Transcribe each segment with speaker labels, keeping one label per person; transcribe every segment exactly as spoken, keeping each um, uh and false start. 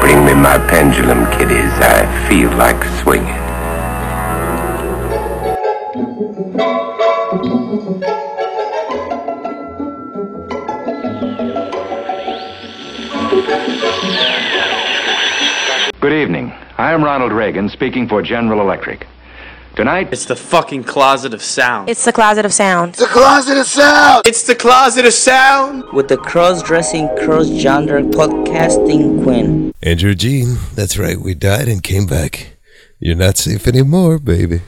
Speaker 1: Bring me my pendulum, kiddies. I feel like swinging.
Speaker 2: Good evening. I am Ronald Reagan, speaking for General Electric. Tonight...
Speaker 3: It's the fucking closet of sound.
Speaker 4: It's the closet of sound.
Speaker 5: The closet of sound!
Speaker 3: It's the closet of sound!
Speaker 6: With the cross-dressing, cross-gender podcasting queen.
Speaker 7: Andrew Jean, that's right, we died and came back. You're not safe anymore, baby.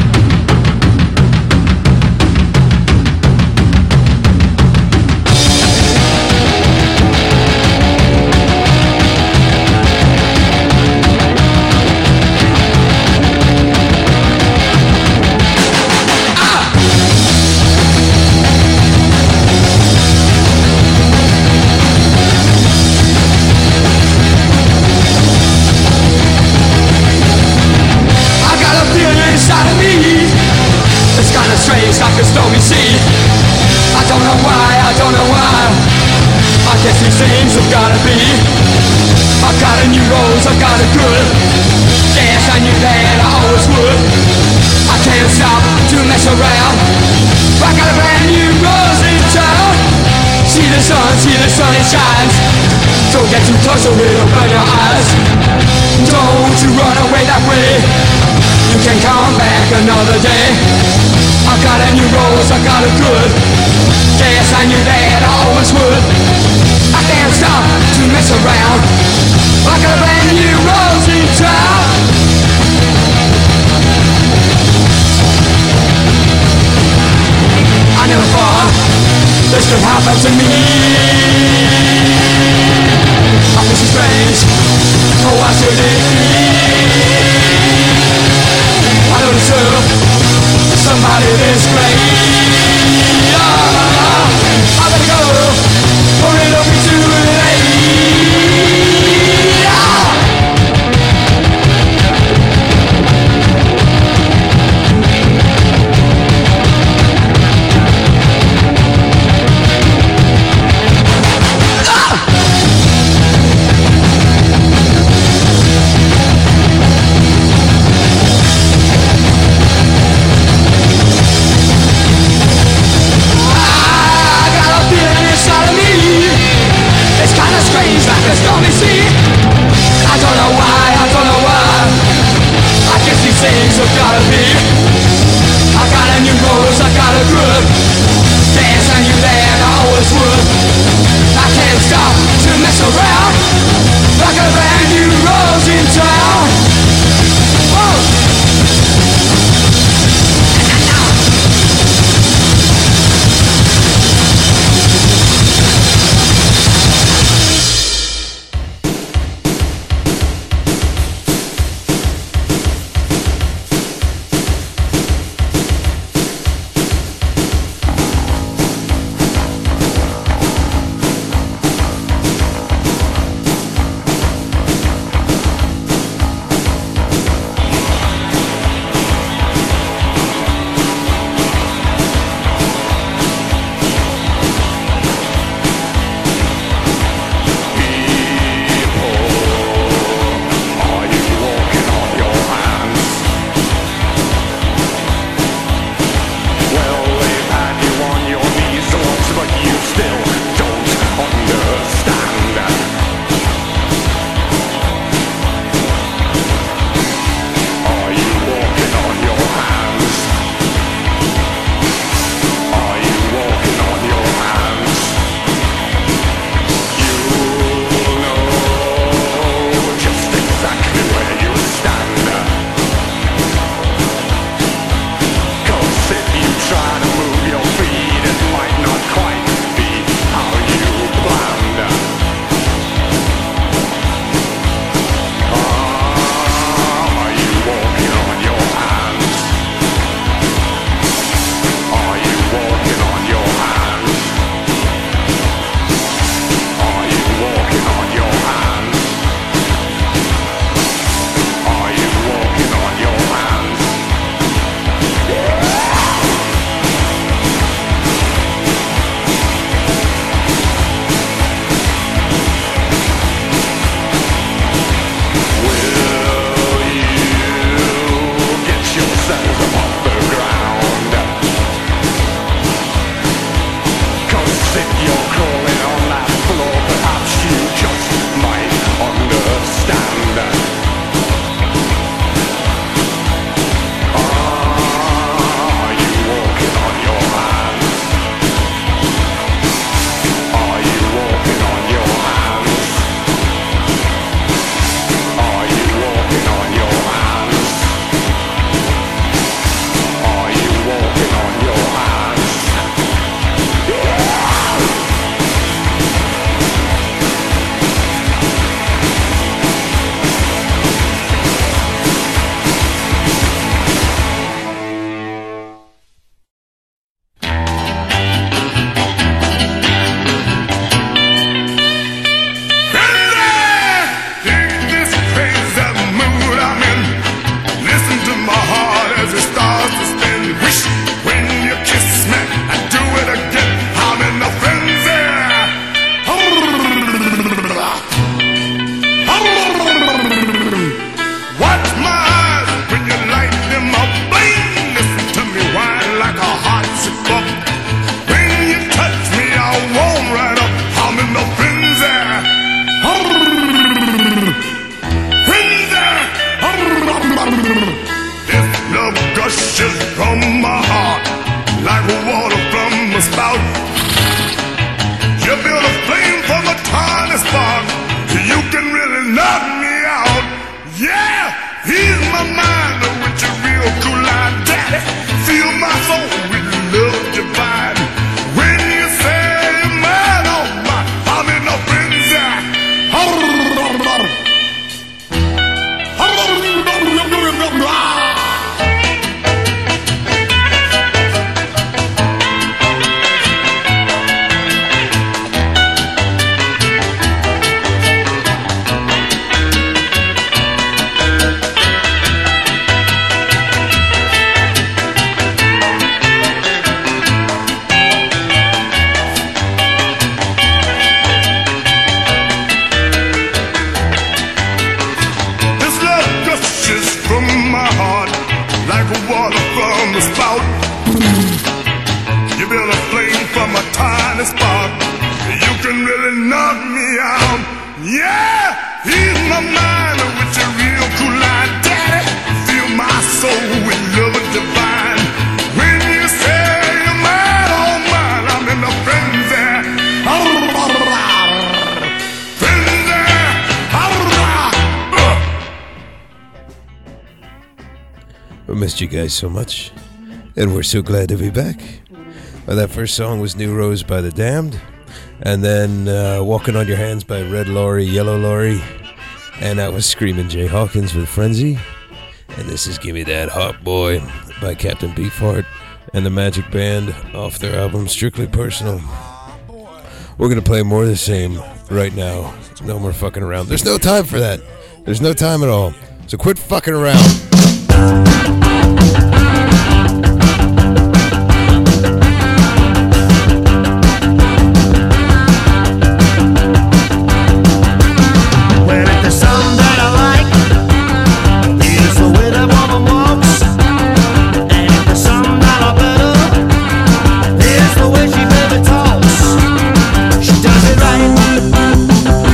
Speaker 8: Like a stormy sea. I don't know why, I don't know why. I guess these things have gotta be. I got a new rose, I got a good. Yes, I knew that I always would. I can't stop to mess around. I got a brand new rose in town. See the sun, see the sun, it shines. Don't get too close or it'll burn your eyes. Don't you run away that way. You can come back another day. I got a new rose, I got a good. Yes, I knew that I always would. I can't stop to mess around. I got a brand new rose in town. I never thought this could happen to me. I feel so strange. Oh, why should it be? I don't deserve somebody this great. Oh, I better go, or it'll be too late.
Speaker 4: Yeah, he's my mind with a real cool line. Daddy, fill my soul with love divine. When you say you're mine, oh mine, I'm in a frenzy. Frenzy.
Speaker 7: We missed you guys so much, and we're so glad to be back. Well, that first song was New Rose by The Damned, and then uh, Walking on Your Hands by Red Laurie, Yellow Laurie, and that was Screaming Jay Hawkins with Frenzy, and this is Gimme That Hot Boy by Captain Beefheart and the Magic Band off their album Strictly Personal. We're going to play more of the same right now. No more fucking around. There's no time for that. There's no time at all. So quit fucking around.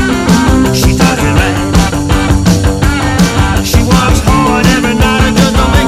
Speaker 8: She works hard every night and just don't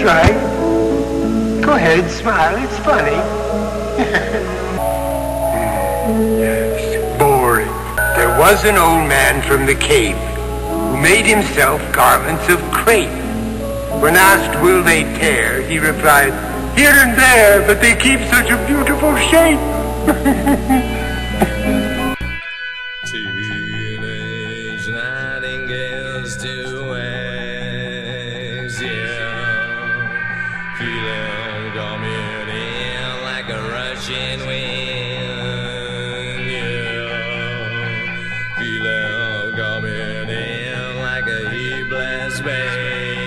Speaker 5: right. Go ahead, smile. It's funny.
Speaker 9: Yes, boring. There was an old man from the Cape who made himself garments of crepe. When asked, will they tear, he replied, here and there, but they keep such a beautiful shape.
Speaker 8: Teenage nightingales do waves, yeah. Feeling coming in like a rushing wind, yeah. Feeling coming in like a heedless baby.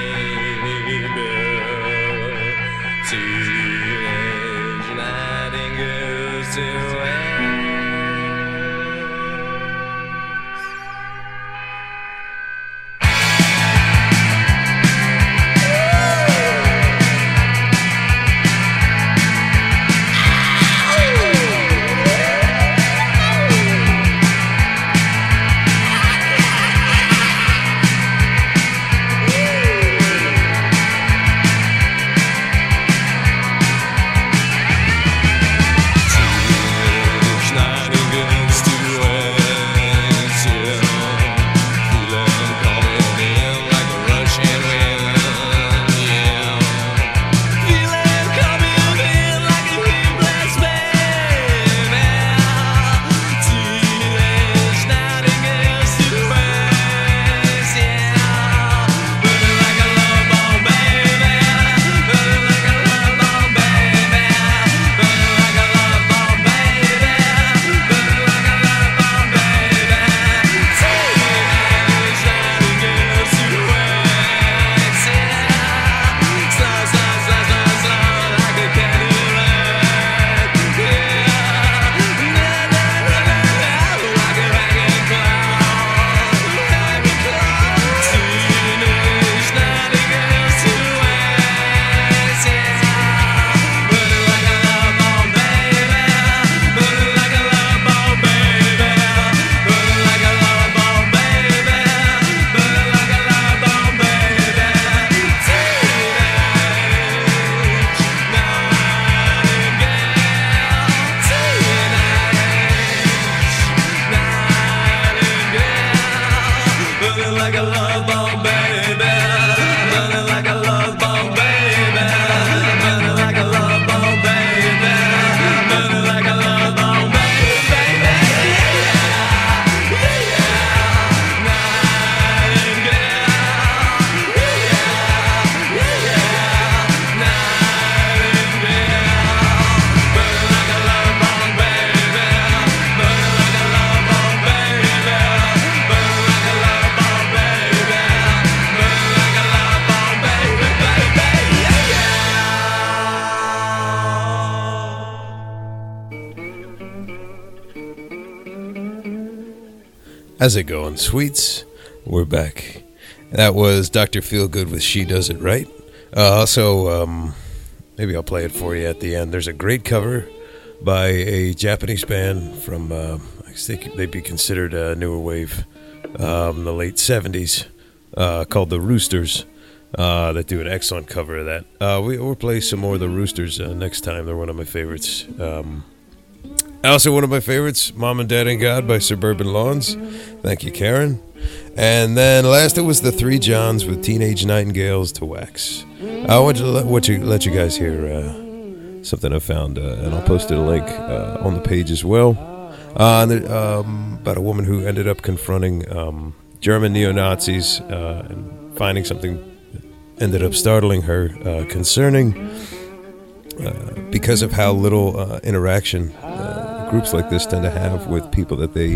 Speaker 8: Teenage nightingales do waves.
Speaker 7: How's it going, sweets? We're back. That was Doctor Feelgood with She Does It Right. Uh, also, um, maybe I'll play it for you at the end. There's a great cover by a Japanese band from, uh, I think they'd be considered a newer wave, um, the late seventies, uh, called The Roosters. Uh, that do an excellent cover of that. Uh, we, we'll play some more of The Roosters uh, next time. They're one of my favorites. Um, also, one of my favorites, Mom and Dad and God by Suburban Lawns. Thank you, Karen. And then last, it was the Three Johns with Teenage Nightingales to Wax. I want to let, what you, let you guys hear uh, something I found, uh, and I'll post a link uh, on the page as well. Uh, and there, um, about a woman who ended up confronting um, German neo-Nazis uh, and finding something that ended up startling her uh, concerning uh, because of how little uh, interaction uh, groups like this tend to have with people that they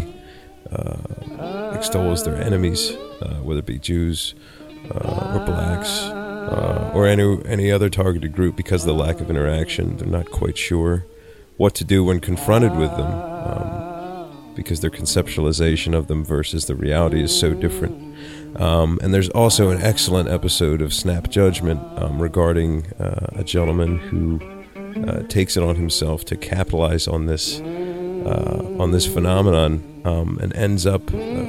Speaker 7: uh, extol as their enemies, uh, whether it be Jews uh, or blacks uh, or any any other targeted group. Because of the lack of interaction, they're not quite sure what to do when confronted with them, um, because their conceptualization of them versus the reality is so different. Um, and there's also an excellent episode of Snap Judgment um, regarding uh, a gentleman who uh, takes it on himself to capitalize on this uh, on this phenomenon um, and ends up uh,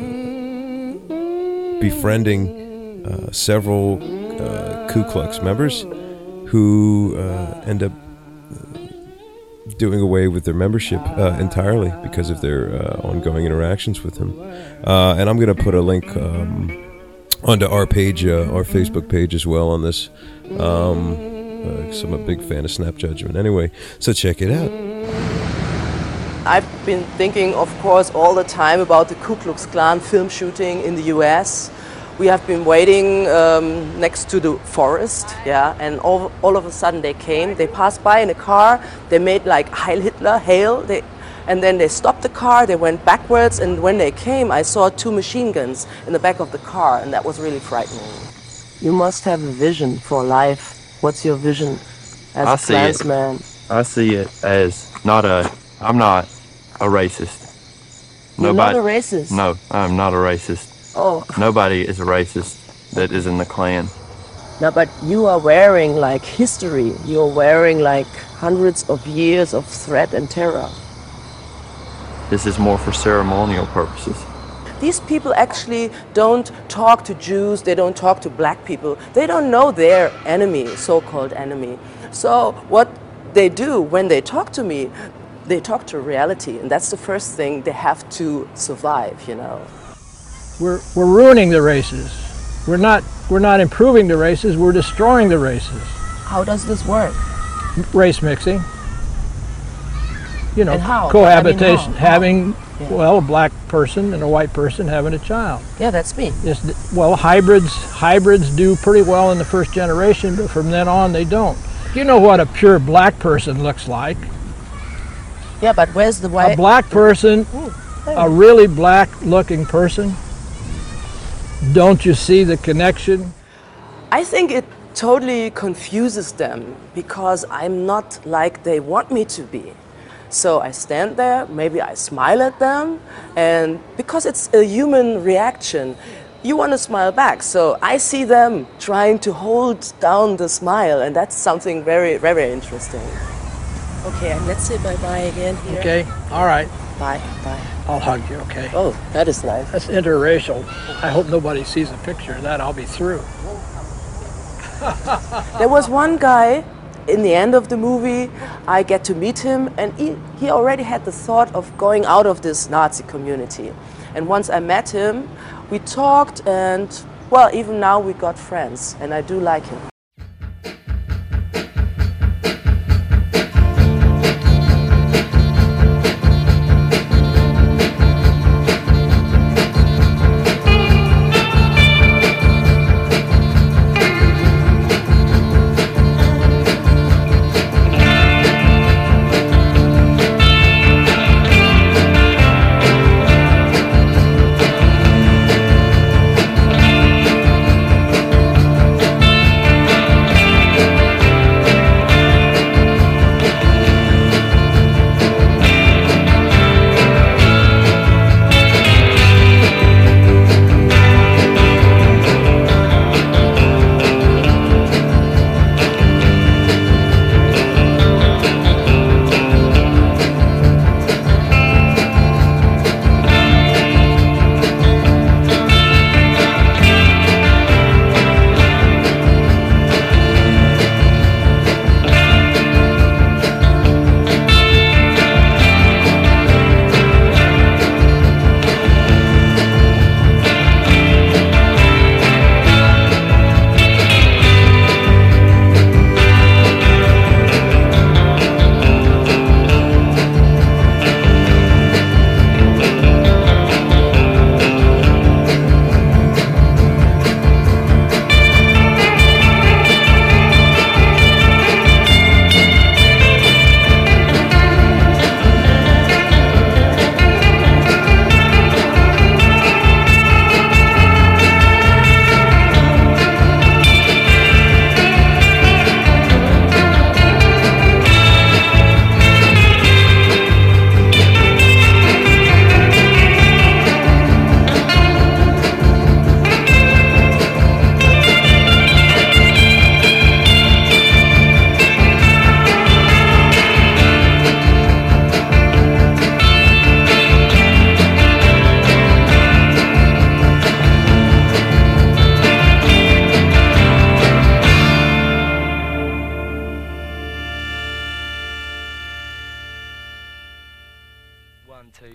Speaker 7: befriending uh, several uh, Ku Klux members who uh, end up doing away with their membership uh, entirely because of their uh, ongoing interactions with him. Uh, and I'm going to put a link um, onto our page, uh, our Facebook page as well on this. Um, uh, 'cause I'm a big fan of Snap Judgment anyway, so check it out.
Speaker 10: I've been thinking, of course, all the time about the Ku Klux Klan film shooting in the U S. We have been waiting um, next to the forest, yeah, and all, all of a sudden they came. They passed by in a car. They made like Heil Hitler, hail, they, and then they stopped the car. They went backwards, and when they came, I saw two machine guns in the back of the car, and that was really frightening. You must have a vision for life. What's your vision as
Speaker 11: I
Speaker 10: a
Speaker 11: see
Speaker 10: Klansman?
Speaker 11: it. I see it as not a. I'm not a racist.
Speaker 10: You're not a racist?
Speaker 11: No, I'm not a racist.
Speaker 10: Oh.
Speaker 11: Nobody is a racist that is in the Klan.
Speaker 10: No, but you are wearing like history. You're wearing like hundreds of years of threat and terror.
Speaker 11: This is more for ceremonial purposes.
Speaker 10: These people actually don't talk to Jews, they don't talk to black people. They don't know their enemy, so-called enemy. So what they do when they talk to me, they talk to reality, and that's the first thing they have to survive, you know.
Speaker 12: We're, we're ruining the races. We're not, we're not improving the races, we're destroying the races.
Speaker 10: How does this work?
Speaker 12: Race mixing. You know,
Speaker 10: And how?
Speaker 12: cohabitation.
Speaker 10: I mean, how?
Speaker 12: Having,
Speaker 10: Yeah.
Speaker 12: well, a black person and a white person having a child.
Speaker 10: Yeah, that's me.
Speaker 12: It's, well, hybrids, hybrids do pretty well in the first generation, but from then on they don't. You know what a pure black person looks like.
Speaker 10: Yeah, but where's the white?
Speaker 12: A black person, a really black looking person. Don't you see the connection?
Speaker 10: I think it totally confuses them because I'm not like they want me to be. So I stand there, maybe I smile at them, and because it's a human reaction, you want to smile back. So I see them trying to hold down the smile, and that's something very, very interesting. Okay, and let's say bye-bye again here.
Speaker 12: Okay, all right.
Speaker 10: Bye, bye.
Speaker 12: I'll hug you, okay?
Speaker 10: Oh, that is nice.
Speaker 12: That's interracial. I hope nobody sees a picture of that. I'll be through.
Speaker 10: There was one guy, in the end of the movie, I get to meet him, and he, he already had the thought of going out of this Nazi community. And once I met him, we talked, and, well, even now we got friends, and I do like him.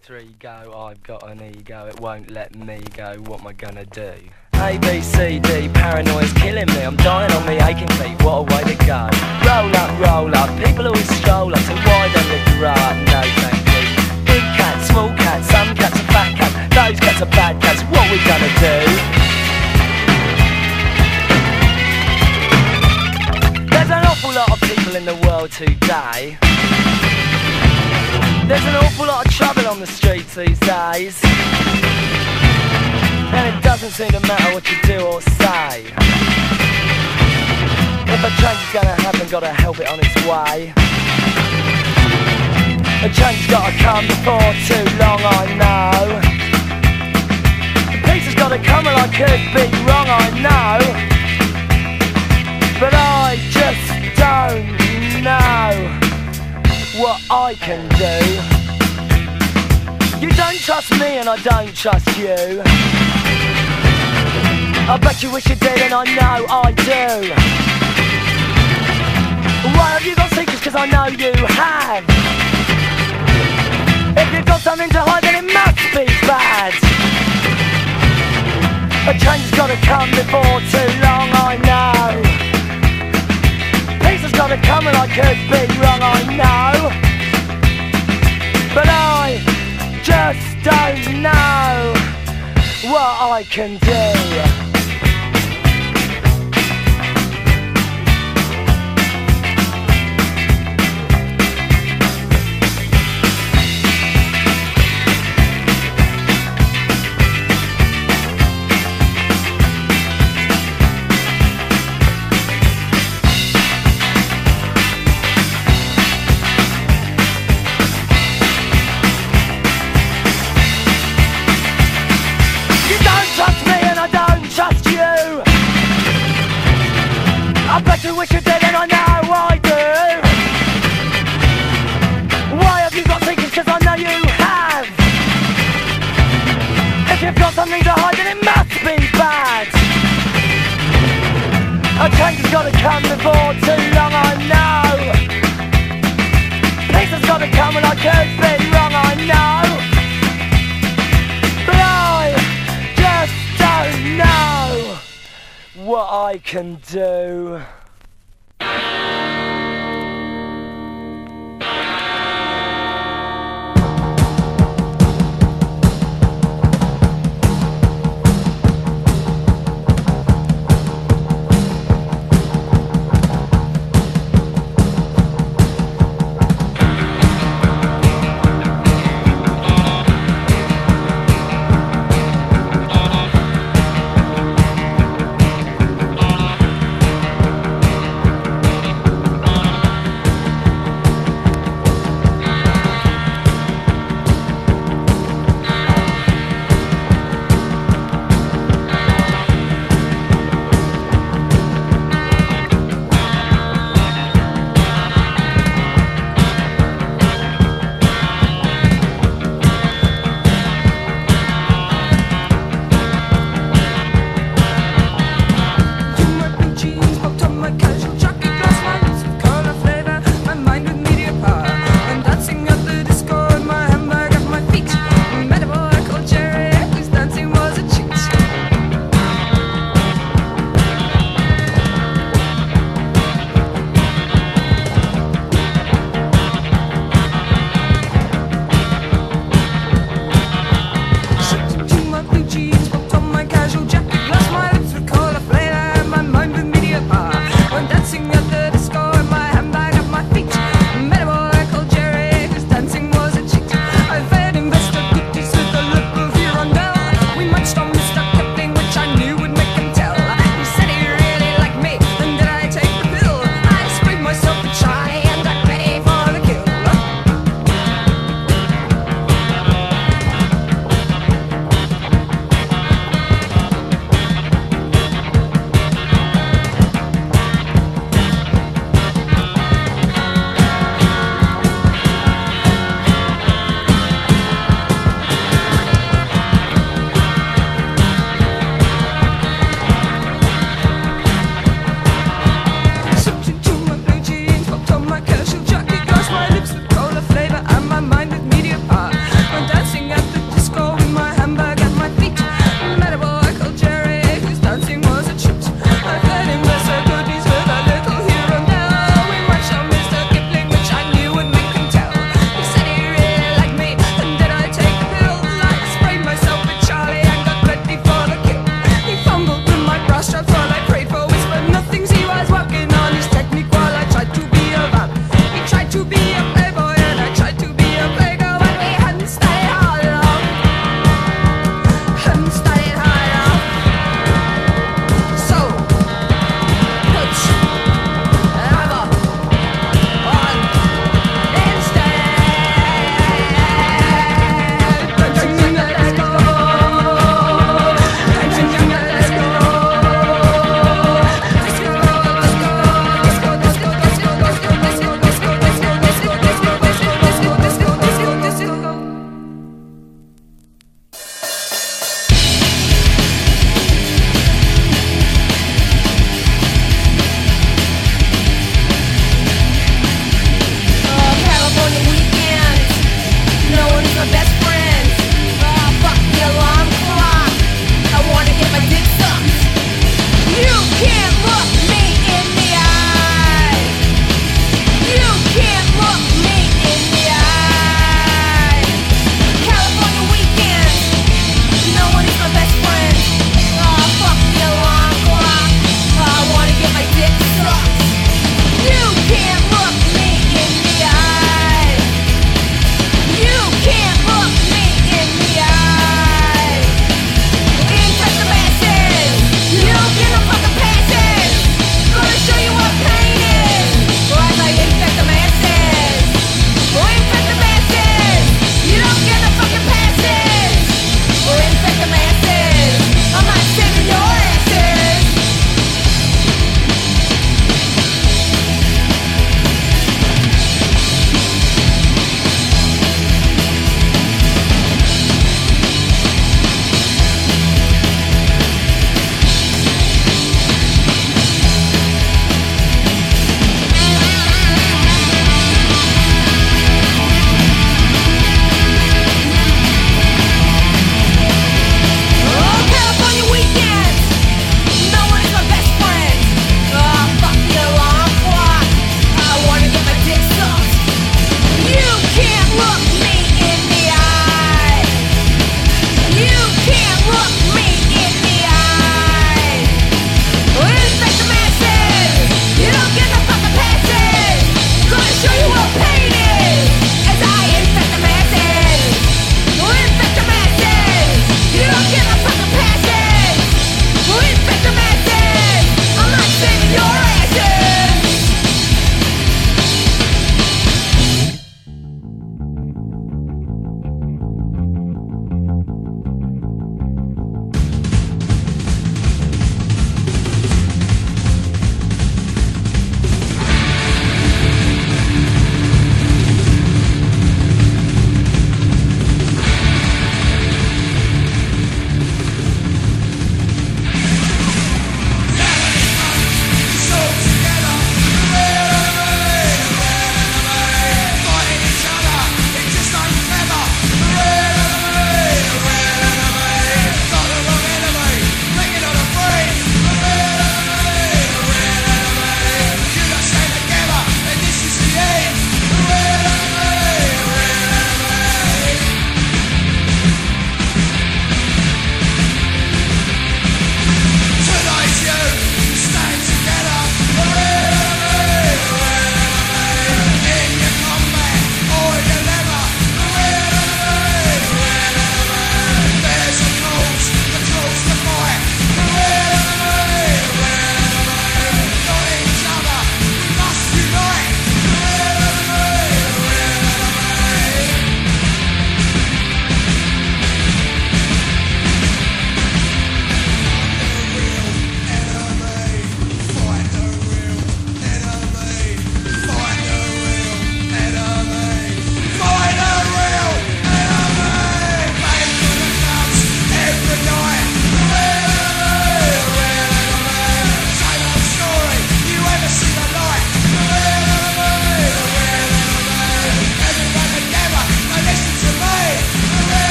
Speaker 13: three, go, I've got an ego, it won't let me go, what am I gonna do? A, B, C, D, paranoia's killing me, I'm dying on me aching feet, what a way to go. Roll up, roll up, people always stroll up, so why don't they grow up? No thank you. Big cats, small cats, some cats are fat cats, those cats are bad cats, what we gonna do? There's an awful lot of people in the world today. There's an awful lot of trouble on the streets these days, and it doesn't seem to matter what you do or say. If a change is gonna happen, gotta help it on its way. A change's gotta come before too long, I know. The peace has gotta come, and I could be wrong, I know, but I just don't know what I can do. You don't trust me and I don't trust you. I bet you wish you did and I know I do. Why have you got secrets? Cause I know you have. If you've got something to hide then it must be bad. A change has gotta come before too long, I know. Peace has gotta come and I could be wrong, I know, but I just don't know what I can do. I bet you wish you did and I know I do. Why have you got secrets? Cause I know you have. If you've got something to hide then it must be bad. A change has gotta come before too long, I know. Peace has gotta come and I could be wrong, I know, but I just don't know what I can do.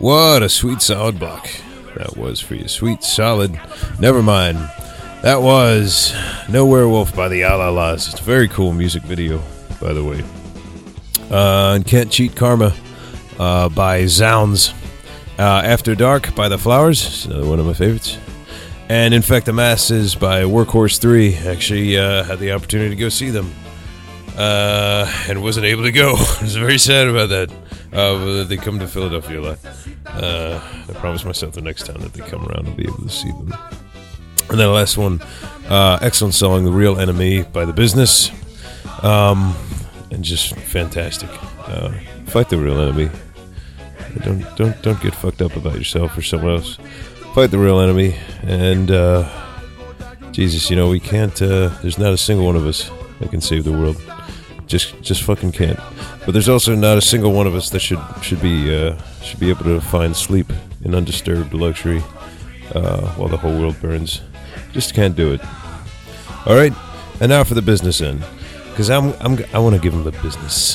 Speaker 7: What a sweet solid block that was for you. Sweet solid. Never mind. That was No Werewolf by the Alalas. It's a very cool music video, by the way. Uh, and Can't Cheat Karma uh, by Zounds. Uh, After Dark by The Flowers. Another one of my favorites. And In Fact the Masses by Workhorse three. Actually uh, had the opportunity to go see them. Uh, and wasn't able to go. I was very sad about that. Uh, they come to Philadelphia a lot. Uh, I promised myself the next time that they come around I'll be able to see them. And then the last one, uh, excellent song, The Real Enemy by The Business. Um, and just fantastic. Uh, fight the real enemy. Don't don't don't get fucked up about yourself or someone else. Fight the real enemy. And uh, Jesus, you know we can't. Uh, there's not a single one of us that can save the world. Just just fucking can't. But there's also not a single one of us that should should be uh, should be able to find sleep in undisturbed luxury uh, while the whole world burns. Just can't do it. All right, and now for the business end, because I'm I'm I want to give him the business.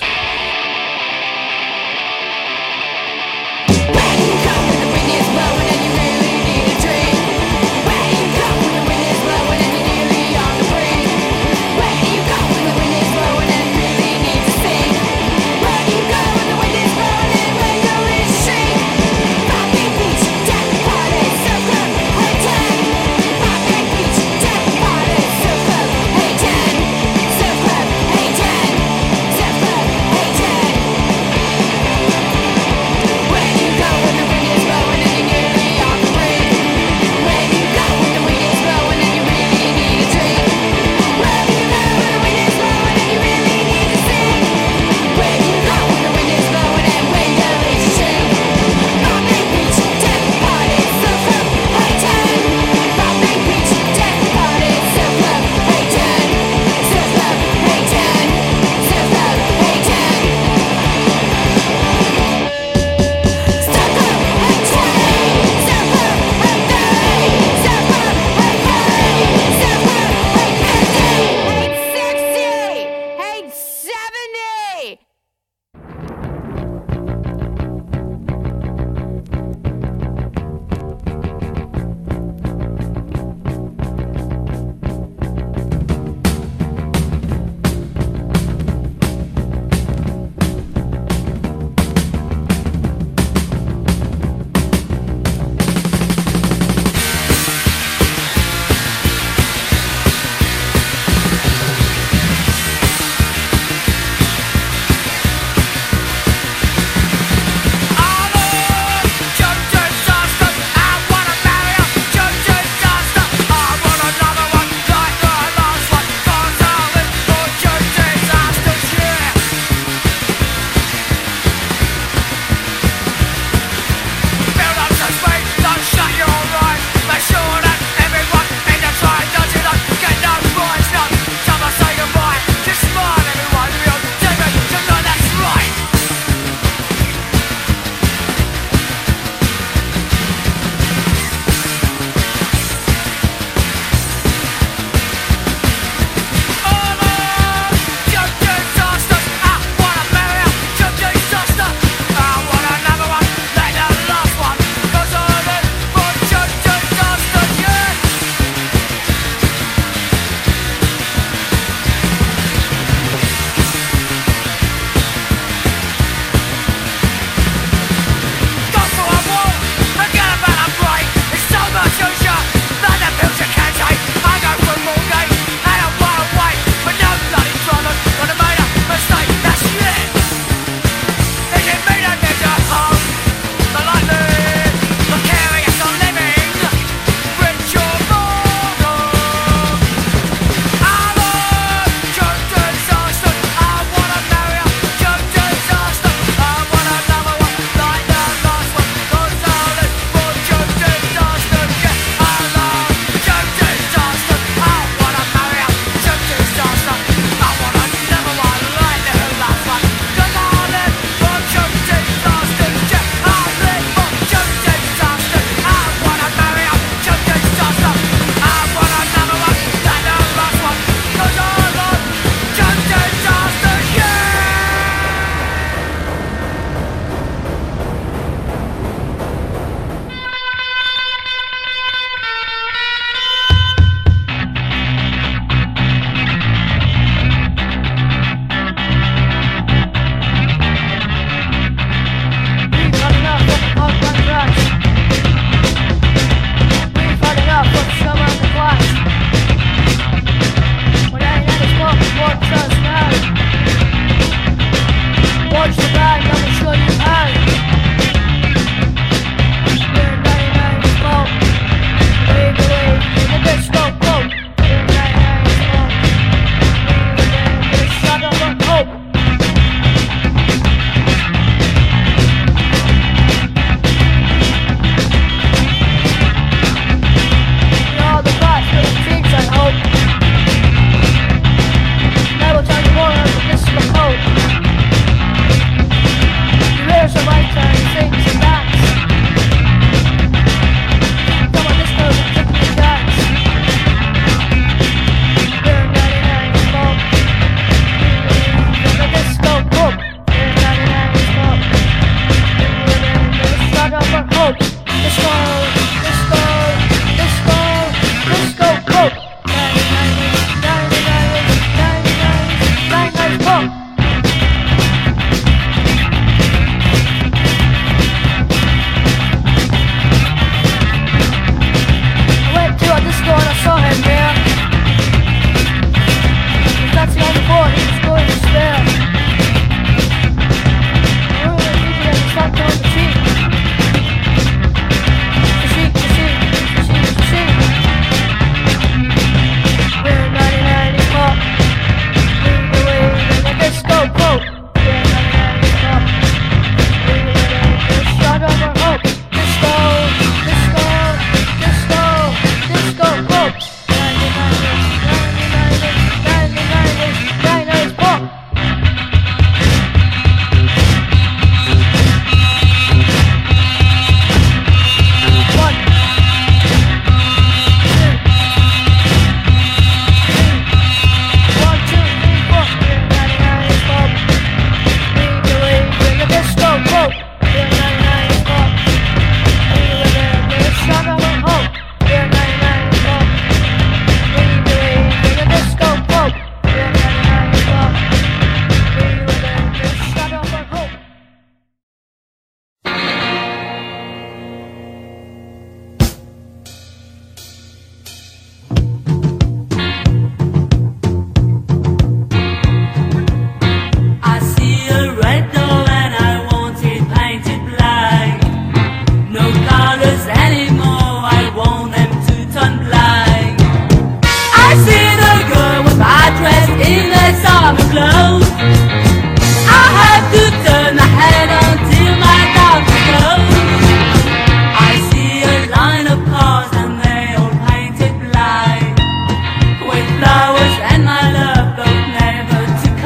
Speaker 14: Hey,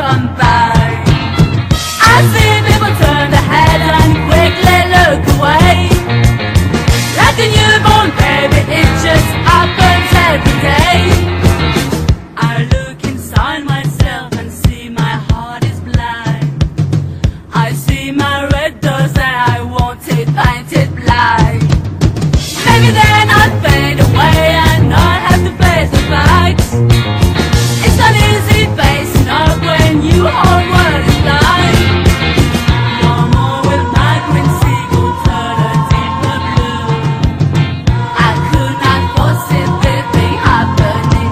Speaker 14: gone by. I see people turn their head and quickly look away. Like a newborn baby, it just happens every day. I look inside myself and see my heart is blind. I see my red doors and I want it painted black. Maybe then I'll fade away and not have to face the facts. It's not easy facing up when you hold what is blind. No more will my green seagull turn a deeper blue. I could not force it, the thing happening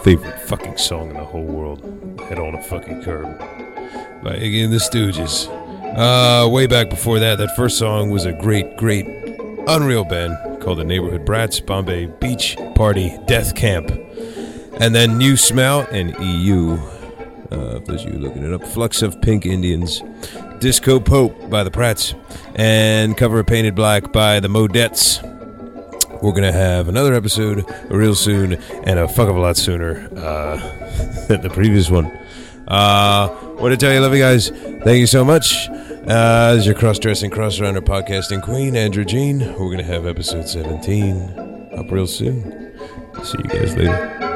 Speaker 7: favorite fucking song in the whole world. Head on a fucking curb. By Iggy and the Stooges. Uh, way back before that, that first song was a great, great, unreal band called the Neighborhood Brats, Bombay Beach Party Death Camp. And then New Smell and E U, uh, for those of you looking it up, Flux of Pink Indians, Disco Pope by the Prats, and Cover of Painted Black by the Modettes. We're going to have another episode real soon, and a fuck of a lot sooner uh, than the previous one. Uh, want to tell you, love you guys. Thank you so much. Uh, this is your cross-dressing, cross-rounder podcasting queen, Andrew Jean. We're going to have episode seventeen up real soon. See you guys later.